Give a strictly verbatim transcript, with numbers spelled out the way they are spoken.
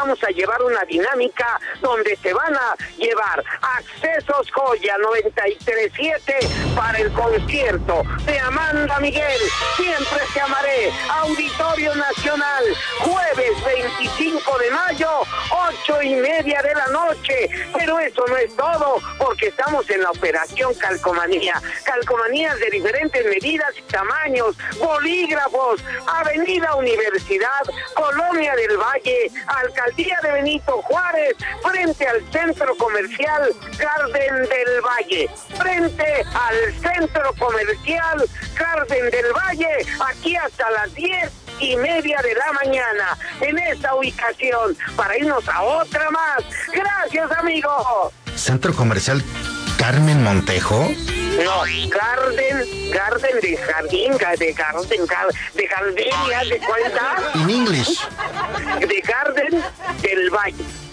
vamos a llevar una dinámica donde se van a llevar accesos Joya noventa y tres punto siete para el concierto de Amanda Miguel, Siempre te amaré, Auditorio Nacional, jueves veinticinco de mayo, ocho y media de la noche. Pero eso no es todo, porque estamos en la operación Calcomanía. Calcomanías de diferentes medidas y tamaños, bolígrafos, Avenida Universidad, Colonia del Valle, Alcaldía de Benito Juárez, frente al Centro Comercial Garden del Valle, frente al Centro Comercial Garden del Valle, aquí hasta las diez y media de la mañana, en esta ubicación, para irnos a otra más. Gracias, amigo. Centro Comercial Carmen Montejo. No, Garden, Garden de jardín, de Garden, de gardenia, ¿de cuenta? In English. De Garden del Valle.